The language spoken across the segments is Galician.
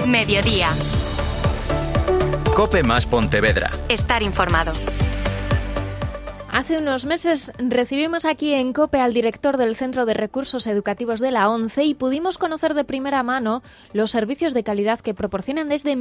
Mediodía. COPE más Pontevedra. Estar informado. Hace unos meses recibimos aquí en COPE al director del Centro de Recursos Educativos de la ONCE y pudimos conocer de primera mano los servicios de calidad que proporcionan desde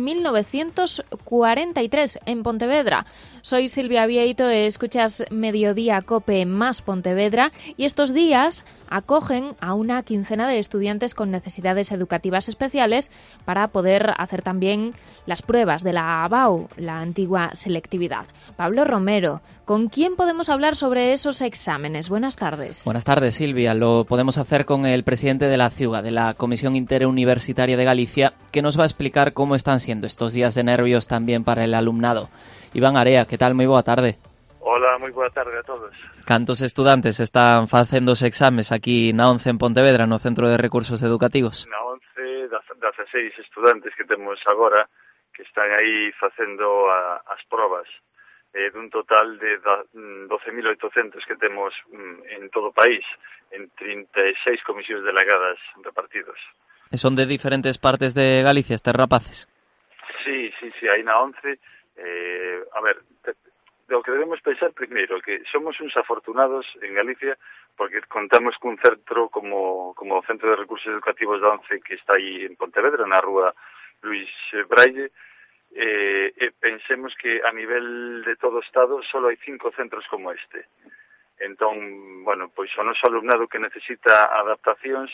1943 en Pontevedra. Soy Silvia Vieito, escuchas Mediodía COPE más Pontevedra y estos días acogen a una quincena de estudiantes con necesidades educativas especiales para poder hacer también las pruebas de la ABAU, la antigua selectividad. Pablo Romero, ¿con quién podemos hablar sobre esos exámenes? Buenas tardes. Buenas tardes, Silvia. Lo podemos hacer con el presidente de la CIUGA, de la Comisión Interuniversitaria de Galicia, que nos va a explicar cómo están siendo estos días de nervios también para el alumnado. Iván Area, que tal? Moi boa tarde. Hola, moi boa tarde a todos. Cantos estudantes están facendo os exames aquí na ONCE en Pontevedra, no Centro de Recursos Educativos? Na ONCE, 16 estudantes que temos agora que están aí facendo as probas dun total de 12.800 que temos en todo o país, en 36 comisións delegadas repartidos. E son de diferentes partes de Galicia estes rapaces? Sí, aí na ONCE, a ver, o que debemos pensar primeiro que somos uns afortunados en Galicia porque contamos cun centro como o Centro de Recursos Educativos da ONCE que está aí en Pontevedra, na rúa Luis Braille, e pensemos que a nivel de todo o Estado só hai 5 centros como este. Entón, bueno, pois o noso alumnado que necesita adaptacións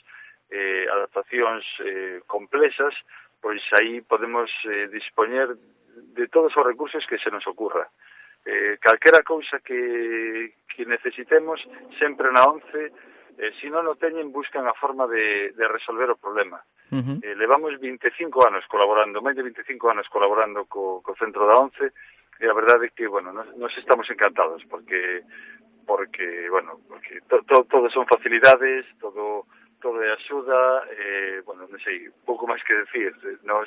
complexas, pois aí podemos dispoñer de todos os recursos que se nos ocurra. Calquera cousa que necesitemos, sempre na ONCE, se non o teñen, buscan a forma de resolver o problema. Levamos 25 anos colaborando, máis de 25 anos colaborando co centro da ONCE, e a verdade é que, bueno, nos estamos encantados, porque todo son facilidades, todo é axuda, bueno, non sei, pouco máis que decir, nos...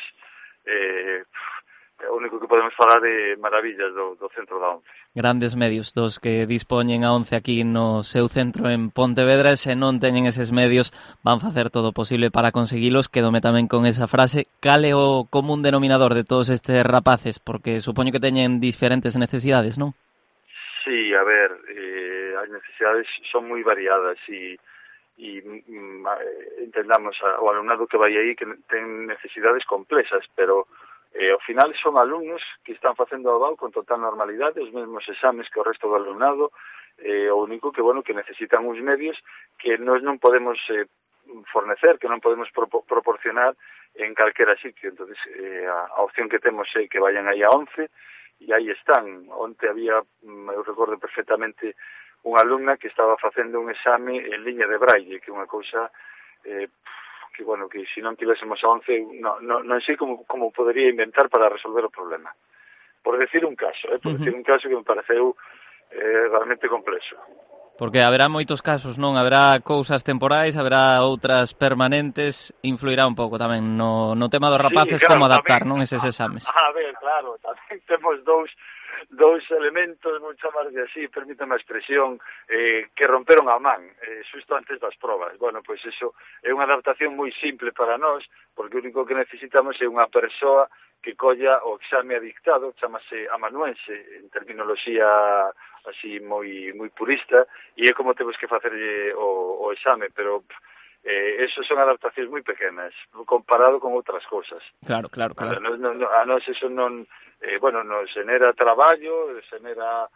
o único que podemos falar é maravillas do centro da ONCE. Grandes medios dos que dispoñen a ONCE aquí no seu centro en Pontevedra, e se non teñen eses medios van facer todo o posible para conseguilos. Quedome tamén con esa frase. Cal é o común denominador de todos estes rapaces? Porque supoño que teñen diferentes necesidades, non? Sí, a ver, as necesidades son moi variadas e entendamos o alumnado que vai aí que ten necesidades complexas, pero ao final son alumnos que están facendo a ABAU con total normalidade, os mesmos exames que o resto do alumnado, o único que, bueno, que necesitan uns medios que nós non podemos fornecer, que non podemos proporcionar en calquera sitio. Entonces, a opción que temos é que vayan aí a ONCE, e aí están. Onte había, eu recordo perfectamente, unha alumna que estaba facendo un exame en liña de braille, que é unha cousa que, bueno, que se non tivésemos a ONCE, non sei como podería inventar para resolver o problema. Por decir un caso, decir un caso que me pareceu realmente complexo. Porque haberá moitos casos, non? Haberá cousas temporais, haberá outras permanentes, influirá un pouco tamén no tema dos rapaces, sí, claro, como adaptar, tamén, non, eses exames. A ver, claro, tamén temos dous elementos, vou chamarlle así, permítame a expresión, que romperon a man xusto antes das probas. Bueno, pois eso é unha adaptación moi simple para nós, porque o único que necesitamos é unha persoa que colla o exame adictado, chamase amanuense, en terminoloxía así moi purista, e é como temos que facerlle o exame, pero eso son adaptacións moi pequenas comparado con outras cousas. Claro. A nós eso non, nos xenera traballo, xenera,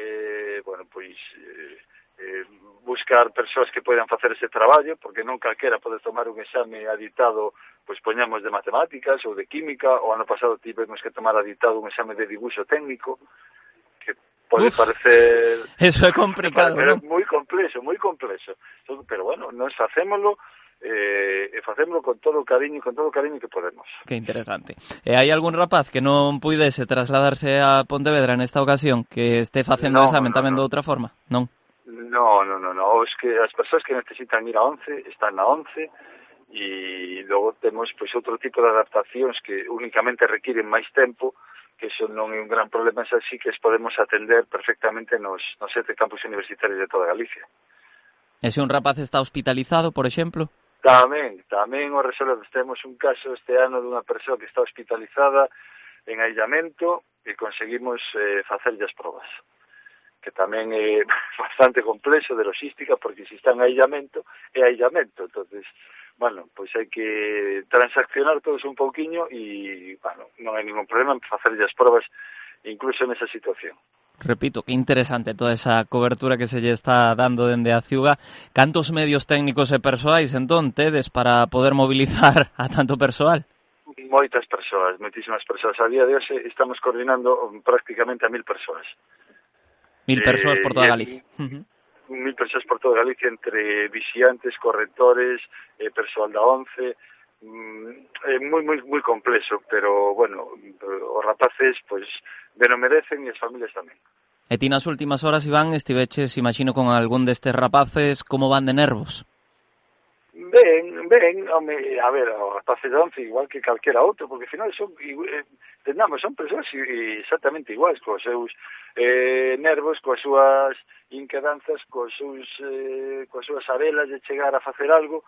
buscar persoas que poidan facer ese traballo, porque non calquera pode tomar un exame aditado, pois poñamos de matemáticas ou de química, o ano pasado tivemos que tomar aditado un exame de dibuixo técnico, que pode parecer... Eso é complicado, non? Moi complexo. Pero, bueno, nós facémolo e facémolo con todo o cariño que podemos. Que interesante. E hai algún rapaz que non puidese trasladarse a Pontevedra nesta ocasión, que este facendo o examen tamén de outra forma, non? No. As persoas que necesitan ir a ONCE están na ONCE, e logo temos pois outro tipo de adaptacións que únicamente requiren máis tempo, que iso non é un gran problema, xa así que podemos atender perfectamente nos 7 campus universitarios de toda Galicia. E se un rapaz está hospitalizado, por exemplo? Tamén o resolvemos. Temos un caso este ano dunha persoa que está hospitalizada en aillamento e conseguimos facerlle as probas, que tamén é bastante complexo de logística, porque se está en aillamento, é aillamento. Entonces, bueno, pois hai que transaccionar todos un pouquiño e, bueno, non hai ningún problema en facerlle as probas incluso nesa situación. Repito, que interesante toda esa cobertura que se lle está dando dende a Ciuga. Cantos medios técnicos e persoais, entón, tedes para poder mobilizar a tanto persoal? Moitas persoas, moitísimas persoas. A día de hoxe estamos coordinando prácticamente a 1000 persoas. 1000 persoas por toda Galicia. 1000 persoas por toda Galicia, entre vixiantes, correctores, persoal da ONCE. É moi complexo, pero, bueno, os rapaces, pois, ben o merecen e as familias tamén. E ti nas últimas horas, Iván, estiveches, imagino, con algún destes rapaces, como van de nervos? Ben, home, a ver, os rapaces de ONCE igual que calquera outro, porque ao final son persoas exactamente iguais, coas seus nervos, coas súas inquedanzas, coas súas arelas de chegar a facer algo,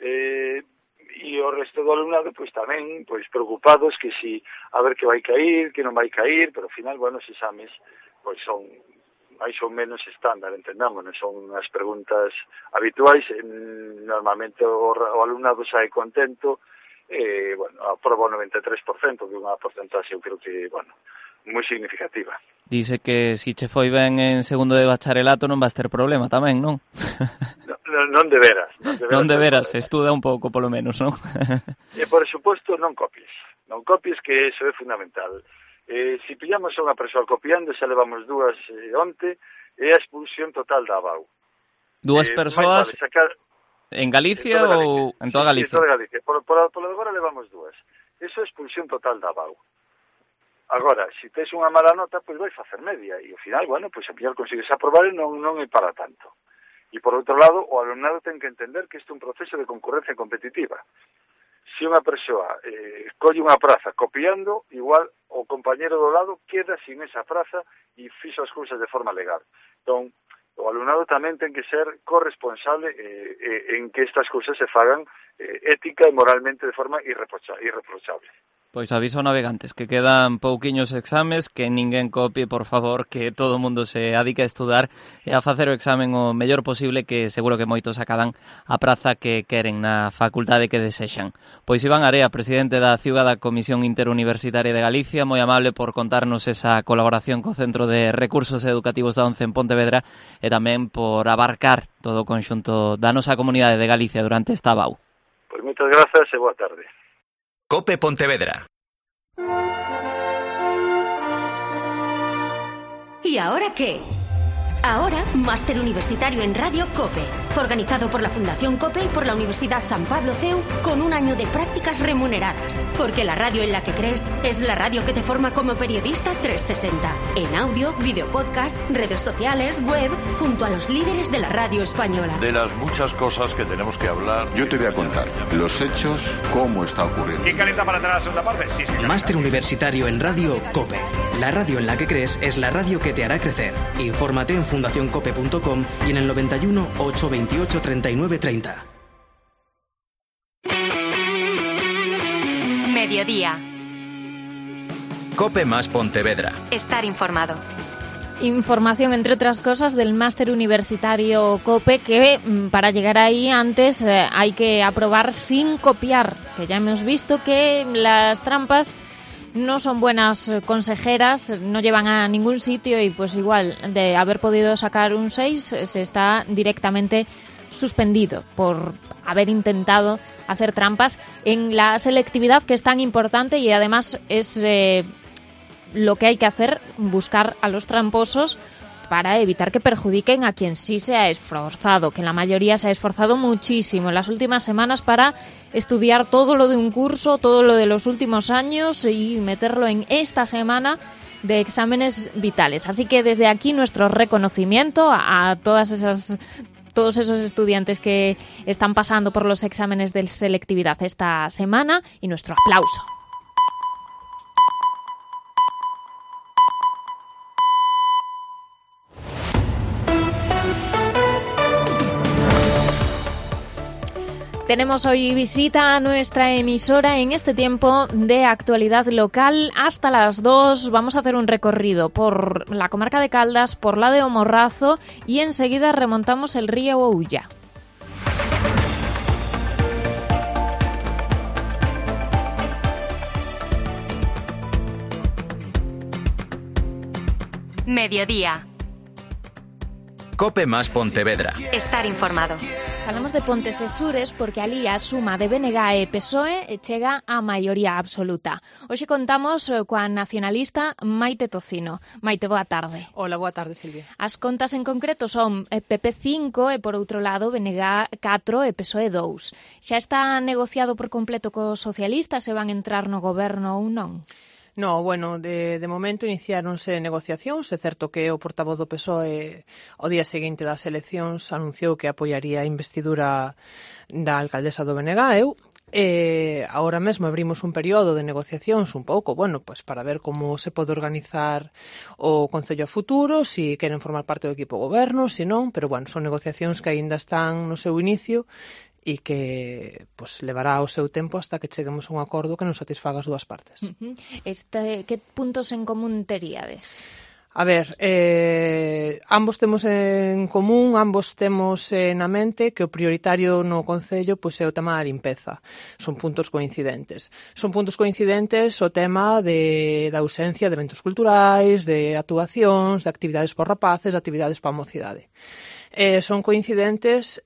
e o resto do alumnado, pois tamén, pois preocupados que si a ver que vai cair, que non vai cair, pero ao final, bueno, os exames, pois son máis ou menos estándar, entendámonos, son as preguntas habituais, normalmente o alumnado sae contento, bueno, aproba o 93%, que é unha porcentaxe, eu creo que, bueno, moi significativa. Dice que si che foi ben en segundo de bacharelato non vas ter problema tamén, non? Non de veras. Non de veras, estuda un pouco polo menos, non? E por suposto non copies, que iso é fundamental. Se pillamos a unha persoa copiando, xa levamos 2 onte, é a expulsión total da ABAU. 2 persoas vale sacar... en Galicia ou en toda Galicia? En toda Galicia. Por agora levamos 2. Eso é expulsión total da ABAU. Agora, se tes unha mala nota, pois vai facer media, e ao final, bueno, pois a final consigues aprobar e non é para tanto. E por outro lado, o alumnado ten que entender que isto é un proceso de concurrencia competitiva. Se unha persoa colle unha praza copiando, igual o compañero do lado queda sin esa praza e fixo as cousas de forma legal. Entón, o alumnado tamén ten que ser corresponsable en que estas cousas se fagan ética e moralmente de forma irreprochable. Pois aviso navegantes que quedan pouquiños exames, que ninguén copie, por favor, que todo o mundo se adique a estudar e a facer o examen o mellor posible, que seguro que moitos acadan a praza que queren na facultade que desexan. Pois Iván Area, presidente da Ciuga da Comisión Interuniversitaria de Galicia, moi amable por contarnos esa colaboración co Centro de Recursos Educativos da ONCE en Pontevedra e tamén por abarcar todo o conxunto da nosa comunidade de Galicia durante esta ABAU. Pois moitas grazas e boa tarde. COPE Pontevedra. ¿Y ahora qué? Ahora, Máster Universitario en Radio COPE, organizado por la Fundación COPE y por la Universidad San Pablo CEU, con un año de prácticas remuneradas. Porque la radio en la que crees es la radio que te forma como periodista 360. En audio, video podcast, redes sociales, web, junto a los líderes de la radio española. De las muchas cosas que tenemos que hablar. Yo te voy a contar los hechos, cómo está ocurriendo. ¿Quién calienta para entrar a la segunda parte? Sí, Máster Universitario en Radio COPE. La radio en la que crees es la radio que te hará crecer. Infórmate en fundacioncope.com y en el 91 828 39 30. Mediodía. COPE más Pontevedra. Estar informado. Información, entre otras cosas, del Máster Universitario COPE, que para llegar ahí antes hay que aprobar sin copiar, que ya hemos visto que las trampas no son buenas consejeras, no llevan a ningún sitio y pues igual de haber podido sacar un 6 se está directamente suspendido por haber intentado hacer trampas en la selectividad, que es tan importante, y además es lo que hay que hacer, buscar a los tramposos para evitar que perjudiquen a quien sí se ha esforzado, que la mayoría se ha esforzado muchísimo en las últimas semanas para estudiar todo lo de un curso, todo lo de los últimos años y meterlo en esta semana de exámenes vitales. Así que desde aquí nuestro reconocimiento a todos esos estudiantes que están pasando por los exámenes de selectividad esta semana y nuestro aplauso. tenemos hoy visita a nuestra emisora en este tiempo de actualidad local. Hasta las 2 vamos a hacer un recorrido por la comarca de Caldas, por la de O Morrazo y enseguida remontamos el río Oulla. Mediodía. Cope más Pontevedra. Estar informado. Falamos de Pontecesures porque alí a suma de BNG e PSOE chega a maioría absoluta. Hoxe contamos coa nacionalista Maite Tocino. Maite, boa tarde. Hola, boa tarde, Silvia. As contas en concreto son PP 5 e, por outro lado, BNG 4 e PSOE 2. Xa está negociado por completo cos socialistas se van entrar no goberno ou non? No, bueno, de momento iniciáronse negociacións. É certo que o portavoz do PSOE o día seguinte das eleccións anunciou que apoiaría a investidura da alcaldesa do BNG. Agora mesmo abrimos un período de negociacións un pouco, bueno, pues para ver como se pode organizar o Concello a futuro, se queren formar parte do equipo goberno, se non, pero bueno, son negociacións que aínda están no seu inicio e que pues, levará o seu tempo hasta que cheguemos a un acordo que nos satisfaga as dúas partes. Que puntos en común teríades? A ver, ambos temos en común, ambos temos na mente que o prioritario no Concello pois, é o tema da limpeza. Son puntos coincidentes. Son puntos coincidentes o tema da ausencia de eventos culturais, de actuacións, de actividades por rapaces, de actividades para a mocidade. Son coincidentes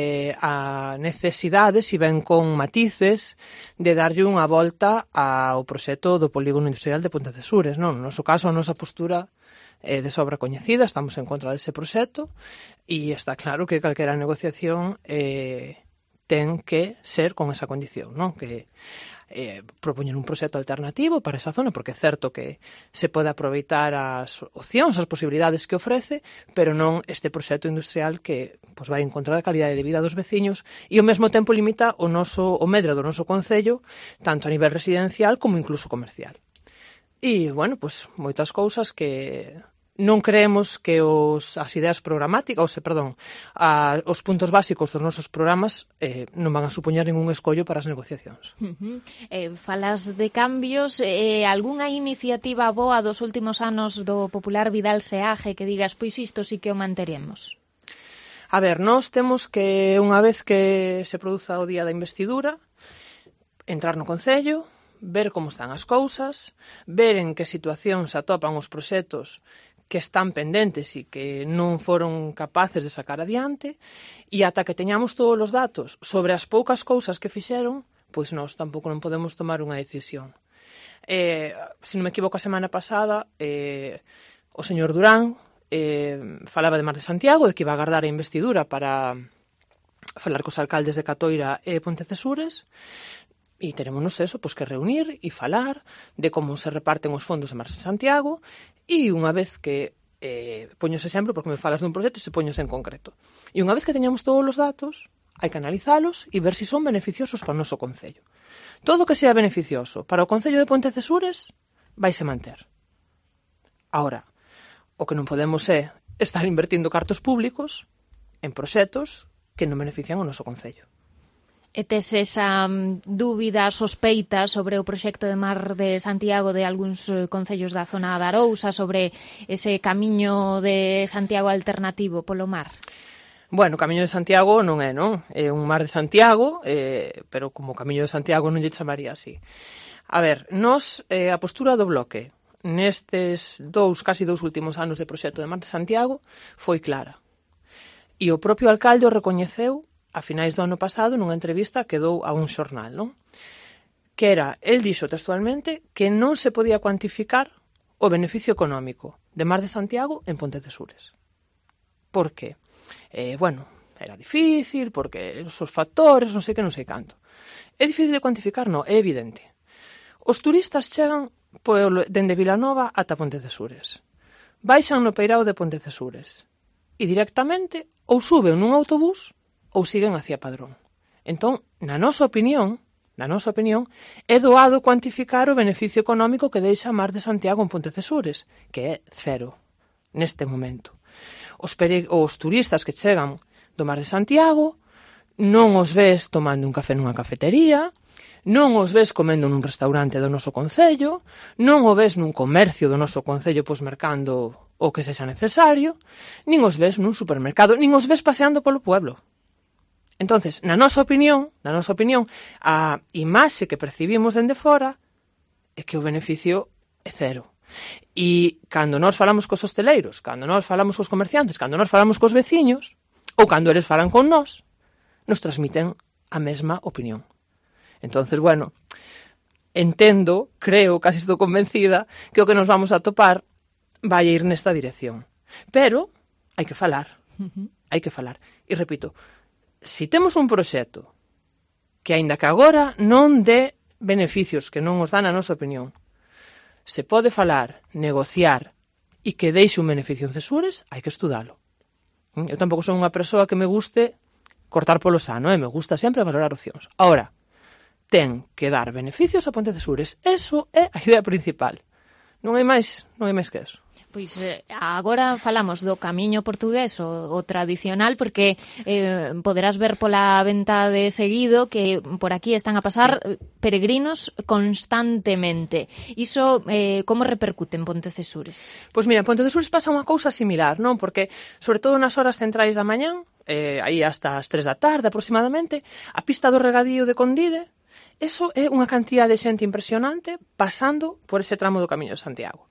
a necesidades, e ben con matices, de darlle unha volta ao proxecto do polígono industrial de Pontecesures. Non? No noso caso, a nosa postura de sobra coñecida, estamos en contra dese proxecto e está claro que calquera negociación ten que ser con esa condición, non? Que propoñer un proxecto alternativo para esa zona, porque é certo que se pode aproveitar as opcións, as posibilidades que ofrece, pero non este proxecto industrial que pues, vai en contra da calidade de vida dos veciños e ao mesmo tempo limita o medro do noso concello, tanto a nivel residencial como incluso comercial. E, bueno, pues, moitas cousas que non creemos que as ideas programáticas, os puntos básicos dos nosos programas non van a supoñer ningún escollo para as negociacións. Falas de cambios, algunha iniciativa boa dos últimos anos do popular Vidal Seaje que digas, pois isto sí que o manteremos? A ver, nós temos que, unha vez que se produza o día da investidura, entrar no Concello, ver como están as cousas, ver en que situación se atopan os proxectos que están pendentes e que non foron capaces de sacar adiante, e ata que teñamos todos os datos sobre as poucas cousas que fixeron, pois nós tampouco non podemos tomar unha decisión. Se non me equivoco, a semana pasada, o señor Durán falaba de Mar de Santiago, de que iba a agardar a investidura para falar cos alcaldes de Catoira e Pontecesures, e terémonos eso, pois que reunir e falar de como se reparten os fondos de Mar de Santiago e unha vez que poños exemplo, porque me falas dun proxecto e se poños en concreto. E unha vez que teñamos todos os datos, hai que analizalos e ver se son beneficiosos para o noso concello. Todo que sea beneficioso para o concello de Pontecesures vaise manter. Ahora, o que non podemos é estar invertindo cartos públicos en proxectos que non benefician o noso concello. E tes esa dúbida, sospeita sobre o proxecto de Mar de Santiago de algúns concellos da zona da Arousa, sobre ese camiño de Santiago alternativo polo mar? Bueno, o Camiño de Santiago non é, non? É un Mar de Santiago, pero como Camiño de Santiago non lle chamaría así. A ver, nós, a postura do bloque nestes casi dous últimos anos de proxecto de Mar de Santiago foi clara. E o propio alcalde o recoñeceu a finais do ano pasado nunha entrevista que dou a un xornal, non? Que era, el dixo textualmente que non se podía cuantificar o beneficio económico de Mar de Santiago en Pontecesures. Por qué? Bueno, era difícil, porque os factores, non sei que, non sei canto. É difícil de cuantificar? Non, é evidente. Os turistas chegan dende Vilanova ata Pontecesures. Baixan no peirao de Pontecesures e directamente ou suben nun autobús ou siguen hacia Padrón. Entón, na nosa opinión, é doado cuantificar o beneficio económico que deixa Mar de Santiago en Pontecesures, que é cero, neste momento. Os turistas que chegan do Mar de Santiago non os ves tomando un café nunha cafetería, non os ves comendo nun restaurante do noso concello, non o ves nun comercio do noso concello pois mercando o que sexa necesario, nin os ves nun supermercado, nin os ves paseando polo pueblo. Entonces, na nosa opinión, a imaxe que percibimos dende fora é que o beneficio é cero. E cando nós falamos cos hosteleiros, cando nós falamos cos comerciantes, cando nós falamos cos veciños, ou cando eles falan con nós, nos transmiten a mesma opinión. Entonces, bueno, entendo, creo, casi estou convencida, que o que nos vamos a topar vai ir nesta dirección. Pero hai que falar. Hai que falar. E repito, se temos un proxecto que, aínda que agora non dé beneficios, que non os dan a nosa opinión, se pode falar, negociar e que deixe un beneficio en Cesures, hai que estudalo. Eu tampouco son unha persoa que me guste cortar polo sano, me gusta sempre valorar opcións. Ahora, ten que dar beneficios a Ponte Cesures. Eso é a idea principal. Non hai máis que eso. Pois agora falamos do camiño portugués, o tradicional, porque poderás ver pola venta de seguido que por aquí están a pasar peregrinos constantemente. Iso como repercute en Ponte Cesures? Pois mira, en Ponte Cesures pasa unha cousa similar, non? Porque, sobre todo nas horas centrais da mañán, aí hasta as 3 da tarde aproximadamente, a pista do regadío de Condide, eso é unha cantidad de xente impresionante pasando por ese tramo do Camiño de Santiago.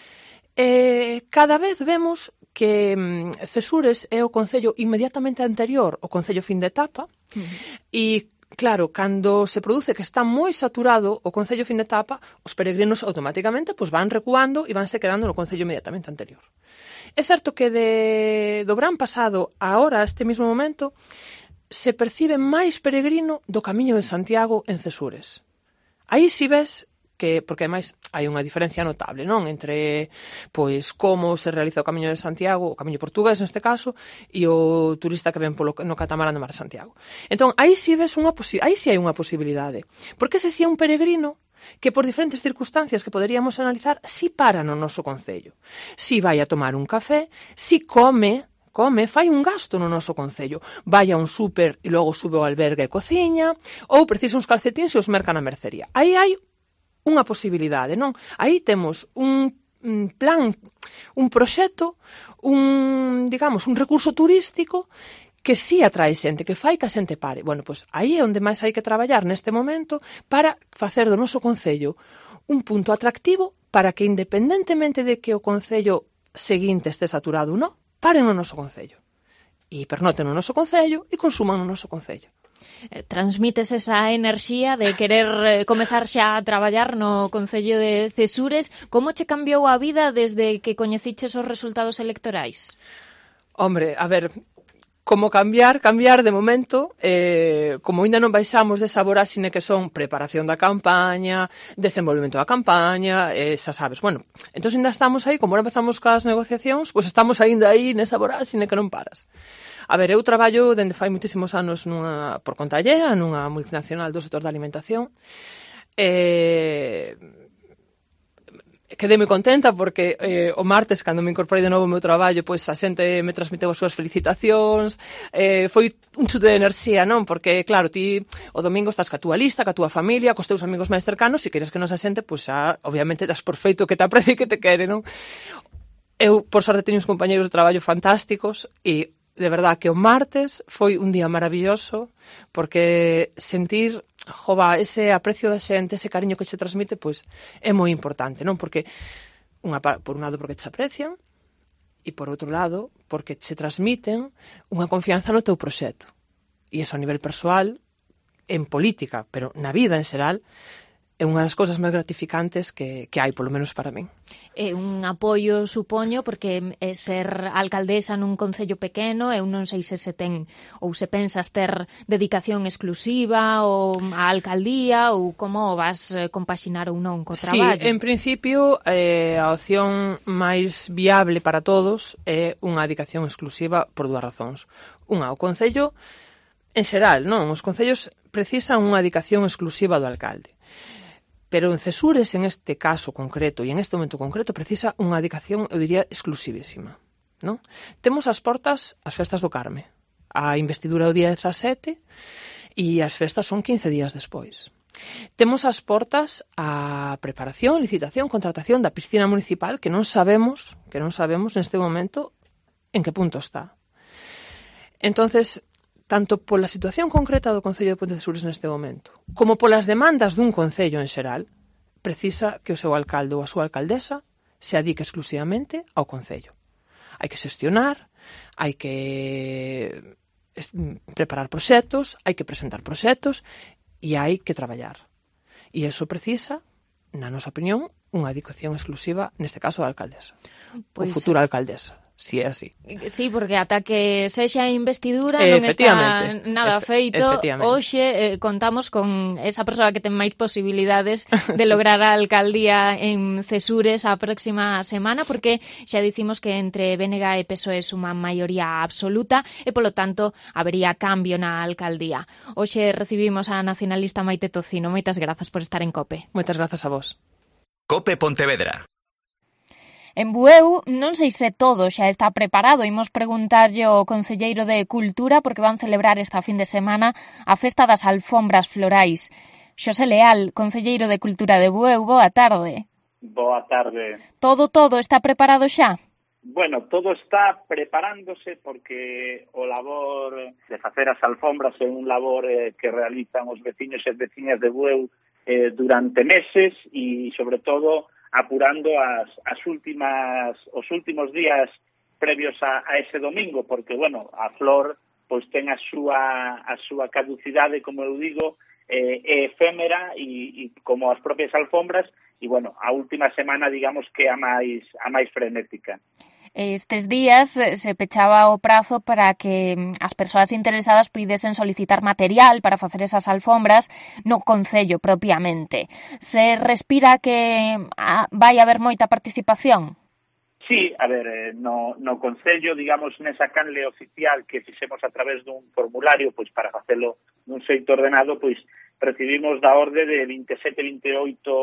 Cada vez vemos que Cesures é o concello inmediatamente anterior ao concello fin de etapa e, claro, cando se produce que está moi saturado o concello fin de etapa, os peregrinos automáticamente pues, van recuando e vanse quedando no concello inmediatamente anterior. É certo que do verán pasado a ahora, a este mismo momento, se percibe máis peregrino do Camiño de Santiago en Cesures. Aí si ves que, porque ademais hai unha diferencia notable, non? Entre, pois, como se realiza o Camiño de Santiago, o Camiño portugués neste caso, e o turista que ven no catamarán do Mar de Santiago. Entón, aí si ves aí si hai unha posibilidade. Porque ese si é un peregrino que por diferentes circunstancias que poderíamos analizar, si para no noso concello. Si vai a tomar un café, si come, fai un gasto no noso concello. Vai a un súper e logo sube ao albergue e cociña, ou precisa uns calcetíns e os merca na mercería. Aí hai unha posibilidade, non? Aí temos un plan, un proxecto, un recurso turístico que sí atrae xente, que fai que a xente pare. Bueno, pois aí é onde máis hai que traballar neste momento para facer do noso concello un punto atractivo para que, independentemente de que o concello seguinte este saturado ou non, paren no noso concello. E pernoten no noso concello e consuman no noso concello. Transmites esa enerxía de querer comezar xa a traballar no Concello de Cesures. Como che cambiou a vida desde que coñeciches os resultados electorais? Hombre, a ver, como cambiar de momento, como ainda non baixamos desa voráxine que son preparación da campaña, desenvolvemento da campaña, xa sabes, bueno, entón ainda estamos aí, como ahora empezamos cas negociacións, pois estamos ainda aí nesa voráxine que non paras. A ver, eu traballo dende fai moitísimos anos por conta allea, nunha multinacional do sector da alimentación. Quedei moi contenta porque o martes, cando me incorporei de novo ao meu traballo, pois a xente me transmiteu as súas felicitacións, foi un chute de enerxía, non? Porque, claro, ti o domingo estás ca túa lista, ca túa familia, cos teus amigos máis cercanos, e queres que nosa xente, pois xa, obviamente, das por feito que te aprecie e que te quere, non? Eu, por sorte, teño uns compañeros de traballo fantásticos e de verdad que o martes foi un día maravilloso porque sentir ese aprecio da xente, ese cariño que se transmite, pois é moi importante, non? Porque por un lado porque te aprecian e por outro lado porque se transmiten unha confianza no teu proxecto. E iso a nivel persoal, en política, pero na vida en xeral, é unha das cousas máis gratificantes que hai, polo menos para min. É un apoio, supoño, porque ser alcaldesa nun concello pequeno, eu non sei se ten ou se pensas ter dedicación exclusiva ou a alcaldía ou como vas compaxinar ou non co traballo. Sí, en principio a opción máis viable para todos é unha dedicación exclusiva por dúas razóns. Unha, o concello en xeral, non? Os concellos precisan unha dedicación exclusiva do alcalde. Pero en Cesures, en este caso concreto e en este momento concreto, precisa unha dedicación, eu diría, exclusivísima, non? Temos as portas as festas do Carme. A investidura o día 17 e as festas son 15 días despois. Temos as portas a preparación, licitación, contratación da piscina municipal que non sabemos neste momento en que punto está. Entonces, tanto pola situación concreta do Concello de Pontecesures neste momento, como polas demandas dun concello en xeral, precisa que o seu alcalde ou a súa alcaldesa se adique exclusivamente ao concello. Hai que xestionar, hai que preparar proxectos, hai que presentar proxectos e hai que traballar. E iso precisa, na nosa opinión, unha dedicación exclusiva, neste caso, da alcaldesa. Ou futura alcaldesa, si é así. Sí, porque ata que sexa a investidura non está nada feito. Hoxe contamos con esa persoa que ten máis posibilidades de lograr a alcaldía en Cesures a próxima semana, porque xa dicimos que entre BNG e PSOE suma maioría absoluta e, polo tanto, habería cambio na alcaldía. Hoxe recibimos a nacionalista Maite Tocino. Moitas grazas por estar en COPE. Moitas grazas a vos. COPE Pontevedra. En Bueu non sei se todo xa está preparado. Imos preguntarlle ao concelleiro de Cultura porque van celebrar esta fin de semana a Festa das Alfombras Florais. Xosé Leal, concelleiro de Cultura de Bueu, boa tarde. Boa tarde. Todo está preparado xa? Bueno, todo está preparándose porque o labor de facer as alfombras é un labor que realizan os veciños e veciñas de Bueu durante meses e, sobre todo, apurando os últimos días previos a ese domingo, porque, bueno, a flor pois ten a súa caducidade, como eu digo, é efémera e como as propias alfombras, e, bueno, a última semana, digamos que a máis frenética. Estes días se pechaba o prazo para que as persoas interesadas puidesen solicitar material para facer esas alfombras no concello propiamente. Se respira que vai haber moita participación? Sí, a ver, no concello, digamos, nesa canle oficial que fixemos a través dun formulario, pois para facelo nun xeito ordenado, pois recibimos da orde de 27-28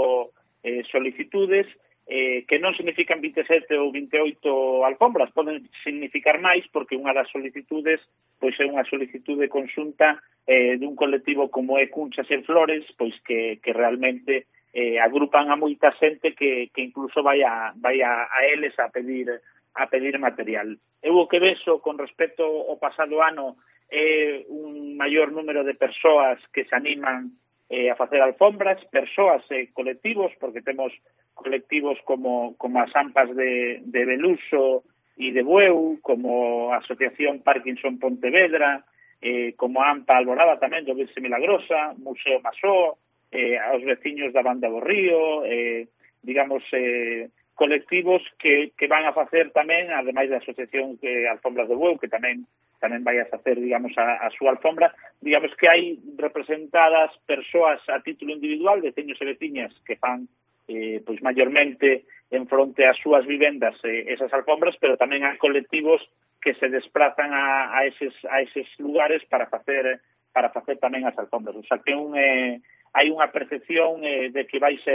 solicitudes, que non significan 27 ou 28 alfombras, poden significar máis, porque unha das solicitudes pois é unha solicitude conxunta dun colectivo como é Cunchas e Flores, pois que realmente agrupan a moita xente que incluso vai a eles a pedir material. Eu o que vexo con respecto ao pasado ano é un maior número de persoas que se animan a facer alfombras, persoas e colectivos, porque temos colectivos como as AMPAs de Beluso e de Bueu, como a Asociación Parkinson Pontevedra, como a AMPA Alborada tamén do Virxe Milagrosa, Museo Masó, aos veciños da Banda do Río, digamos, colectivos que van a facer tamén, ademais da Asociación Alfombras de Bueu, que tamén vai a facer, digamos, a súa alfombra. Digamos que hai representadas persoas a título individual, veciños e veciñas, que fan pois maiormente en fronte ás súas vivendas esas alfombras, pero tamén hai colectivos que se desplazan a eses lugares para facer tamén as alfombras. O sea, que hai unha percepción de que vai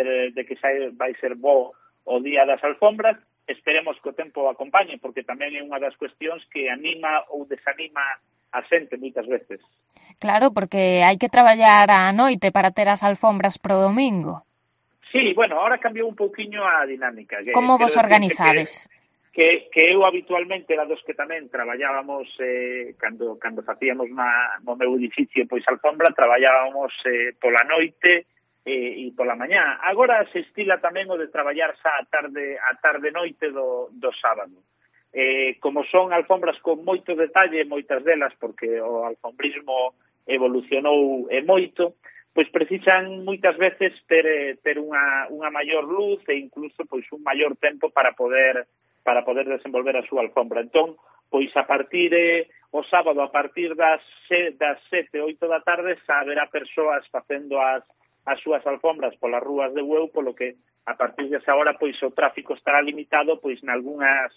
ser bo o día das alfombras. Esperemos que o tempo acompañe, porque tamén é unha das cuestións que anima ou desanima a xente moitas veces. Claro, porque hai que traballar á noite para ter as alfombras pro domingo. Sí, bueno, ahora cambiou un pouquiño a dinámica. Como vos organizades? Que eu habitualmente era dos que tamén traballábamos cando facíamos no meu edificio pois alfombra, traballábamos pola noite e pola mañá. Agora se estila tamén o de traballar xa a tarde-noite do sábado. Como son alfombras con moito detalle, moitas delas, porque o alfombrismo evolucionou moito, pois precisan moitas veces ter unha maior luz e incluso pois un maior tempo para poder desenvolver a súa alfombra. Entón, pois a partir o sábado, a partir das 7, 8 da tarde, xa haberá persoas facendo as súas alfombras polas rúas de Bueu, polo que a partir desa hora pois o tráfico estará limitado pois nalgúnas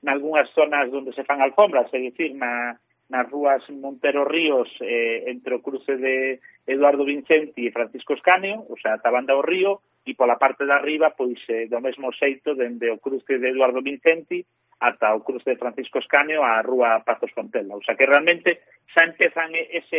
zonas onde se fan alfombras, é dicir, nas rúas Montero Ríos, entre o cruce de Eduardo Vincenti e Francisco Escanio, o sea, ata Banda do Río, e pola parte de arriba, pois, do mesmo xeito, dende o cruce de Eduardo Vincenti ata o cruce de Francisco Escanio a Rúa Pazos Fontela. O sea que realmente xa empezan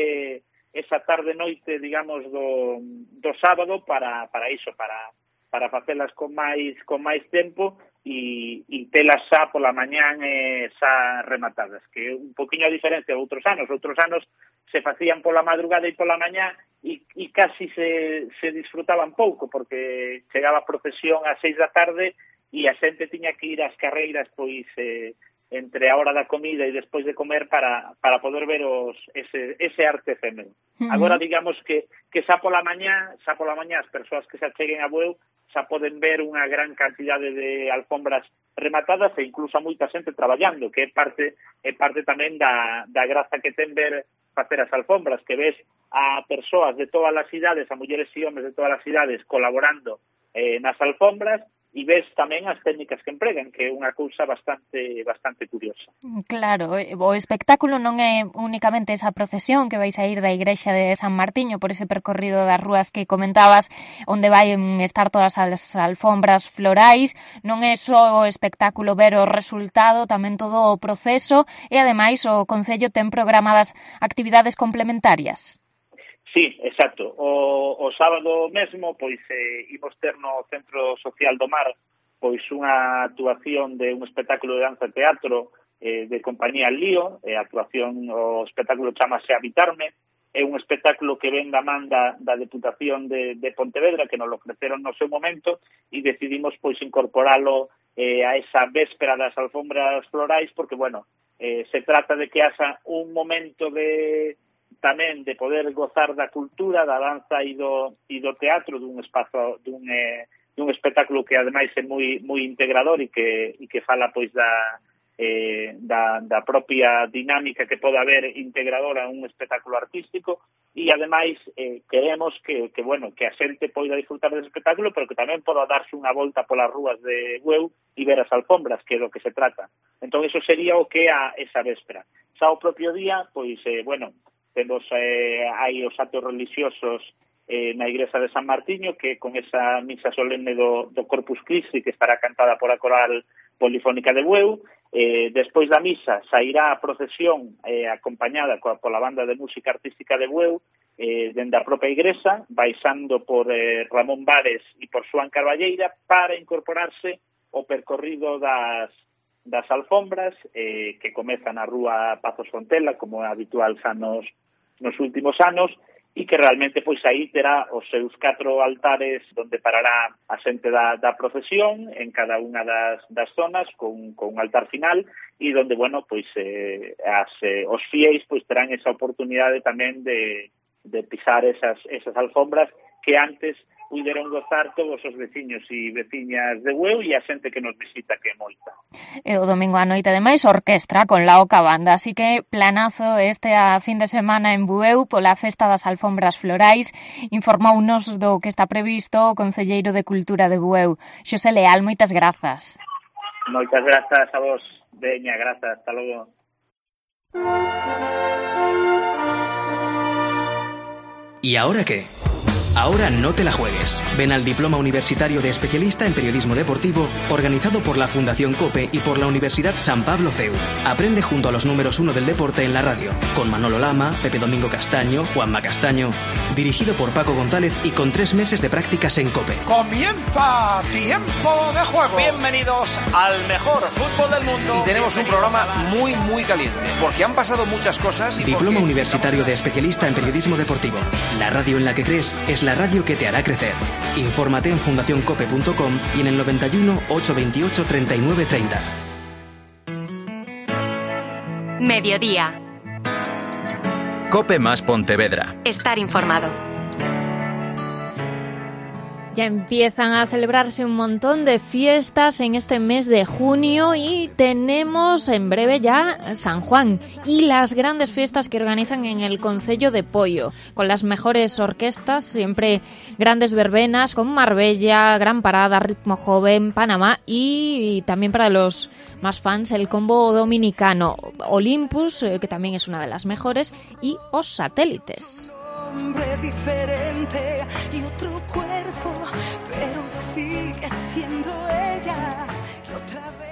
esa tarde-noite, digamos, do sábado para iso, para facelas con máis tempo e telas xa pola mañán xa rematadas, que é un poquinho a diferencia de outros anos. Outros anos se facían pola madrugada e pola mañá e casi se disfrutaban pouco, porque chegaba a procesión ás 6 da tarde e a xente tiña que ir ás carreiras pois entre a hora da comida e despois de comer para poder ver ese arte efémero. Agora digamos que xa pola mañá as persoas que se acheguen a Bueu xa poden ver unha gran cantidade de alfombras rematadas e incluso a moita xente traballando, que é parte tamén da graza que ten ver facer as alfombras, que ves a persoas de todas as idades, a mulleres e homes de todas as idades colaborando nas alfombras, e ves tamén as técnicas que empregan, que é unha cousa bastante curiosa. Claro, o espectáculo non é únicamente esa procesión que vais a ir da igrexa de San Martiño por ese percorrido das rúas que comentabas, onde vai estar todas as alfombras florais, non é só o espectáculo ver o resultado, tamén todo o proceso, e ademais o Concello ten programadas actividades complementarias. Sí, exacto. O sábado mesmo, pois, imos ter no Centro Social do Mar pois unha actuación de un espectáculo de danza e teatro de compañía Lío, o espectáculo chamase Habitarme, é un espectáculo que ven da man da Deputación de Pontevedra, que nos lo ofreceron no seu momento, e decidimos pois incorporalo a esa véspera das alfombras florais, porque, bueno, se trata de que haxa un momento tamén de poder gozar da cultura, da danza e do teatro dun espazo, dun espectáculo que ademais é moi integrador e que fala pois da propia dinámica que pode haber integradora un espectáculo artístico, e ademais queremos que a xente poida disfrutar dese espectáculo, pero que tamén poda darse unha volta polas rúas de Bueu e ver as alfombras, que é do que se trata. Entón, eso sería o que é esa véspera. Xa o propio día, pois, temos hai os actos religiosos na igrexa de San Martiño, que con esa misa solemne do Corpus Christi, que estará cantada por a Coral Polifónica de Bueu. Despois da misa sairá a procesión acompañada pola banda de música artística de Bueu dende a propia igrexa, baixando por Ramón Vares e por Xoán Carballeira, para incorporarse ao percorrido das alfombras que comezan na rúa Pazos Fontela, como é habitual xa nos últimos anos, e que realmente pois aí terá os seus 4 altares onde parará a xente da procesión en cada unha das zonas con un altar final, e onde, bueno, pois os fieis pois terán esa oportunidade tamén de pisar esas alfombras que antes puderon gozar todos os veciños e veciñas de Bueu e a xente que nos visita, que é moita. E o domingo á noite, ademais, orquestra con la Oca Banda, así que planazo a fin de semana en Bueu pola Festa das Alfombras Florais. Informounos do que está previsto o Concelleiro de Cultura de Bueu. Xosé Leal, moitas grazas. Moitas grazas a vos, veña, grazas, hasta logo. ¿Y ahora qué? Ahora no te la juegues. Ven al Diploma Universitario de Especialista en Periodismo Deportivo, organizado por la Fundación COPE y por la Universidad San Pablo CEU. Aprende junto a los números 1 del deporte en la radio, con Manolo Lama, Pepe Domingo Castaño, Juanma Castaño. Dirigido por Paco González y con 3 meses de prácticas en COPE. ¡Comienza Tiempo de Juego! Bienvenidos al mejor fútbol del mundo. Y tenemos un programa muy, muy caliente, porque han pasado muchas cosas. Diploma Universitario de Especialista en Periodismo Deportivo. La radio en la que crees es la radio que te hará crecer. Infórmate en fundacioncope.com y en el 91 828 39 30. Mediodía. Cope más Pontevedra. Estar informado. Ya empiezan a celebrarse un montón de fiestas en este mes de junio y tenemos en breve ya San Juan y las grandes fiestas que organizan en el Concello de Poio, con las mejores orquestas, siempre grandes verbenas con Marbella, Gran Parada, Ritmo Joven, Panamá y también para los más fans el combo dominicano Olympus, que también es una de las mejores, y Os Satélites. Hombre diferente y otro cuerpo, pero sigue siendo ella. Y otra vez